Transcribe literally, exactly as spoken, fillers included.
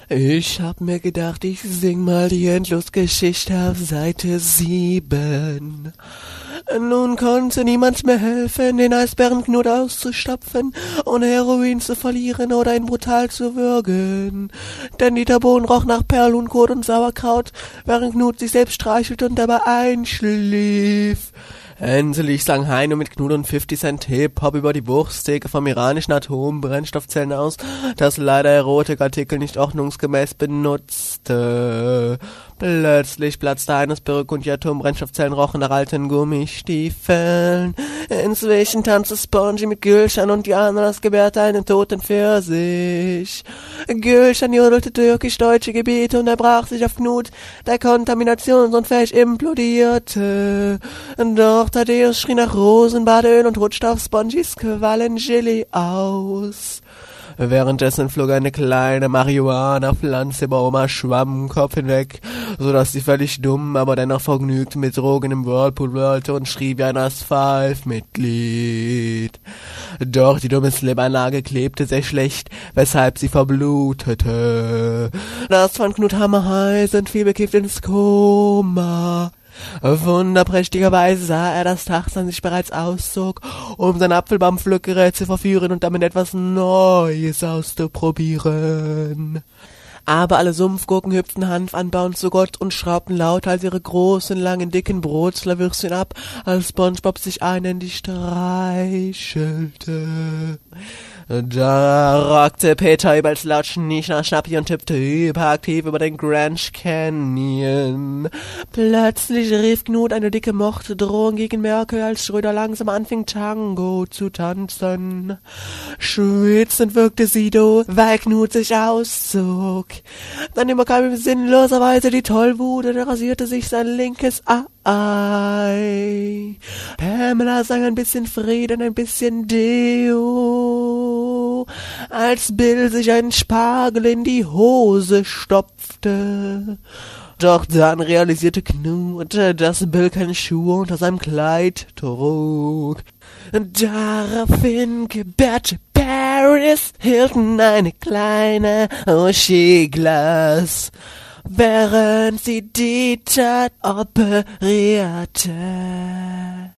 Ich hab mir gedacht, ich sing mal die Endlosgeschichte auf Seite sieben. Nun konnte niemand mehr helfen, den Eisbärenknut auszustopfen, ohne Heroin zu verlieren oder ihn brutal zu würgen. Denn Dieter Bohlen roch nach Perlenkot und Sauerkraut, während Knut sich selbst streichelt und dabei einschlief. Endlich sang Heino mit Knut und fifty Cent Hip-Hop über die Wursttheke vom iranischen Atombrennstoffzellen aus, das leider Erotikartikel nicht ordnungsgemäß benutzte. Plötzlich platzte Heinos Perücke und die Atombrennstoffzellen rochen nach alten Gummistiefeln. Inzwischen tanzte Spongy mit Gülschan und die Ananas gebärte einen toten Pfirsich. Gülschan jodelte türkisch-deutsche Gebiete und er brach sich auf Knut, der kontaminationsunfähig implodierte. Doch Thaddeus schrie nach Rosenbadeöl und rutschte auf Spongys Quallengelee aus. Währenddessen flog eine kleine Marihuana-Pflanze über Omas Schwammkopf hinweg, so dass sie völlig dumm, aber dennoch vergnügt mit Drogen im Whirlpool wollte und schrie wie ein Asphalt-Mitglied. Doch die dumme Slipanlage klebte sehr schlecht, weshalb sie verblutete. Das von Knut Hammerheiß und viel bekifft ins Koma. Wunderprächtigerweise sah er, dass Tarzan sich bereits auszog, um sein Apfelbaumpflückgerät zu verführen und damit etwas Neues auszuprobieren. Aber alle Sumpfgurken hüpften Hanf anbauend zu Gott und schraubten lauter als ihre großen, langen, dicken Brotslawürstchen ab, als SpongeBob sich einhändig streichelte. Da rockte Peter übers laut Schnisch nach Schnappi und tippte hyperaktiv über den Grand Canyon. Plötzlich rief Knut eine dicke Morddrohung gegen Merkel, als Schröder langsam anfing, Tango zu tanzen. Schwitzend wirkte Sido, weil Knut sich auszog. Dann überkam ihm sinnloserweise die Tollwut und er rasierte sich sein linkes Ei. Pamela sang ein bisschen Frieden, ein bisschen Deo, als Bill sich einen Spargel in die Hose stopfte. Doch dann realisierte Knut, dass Bill keine Schuhe unter seinem Kleid trug. Daraufhin gebärte Paris Hilton eine kleine Uschi-Glas, während sie Dieter operierte.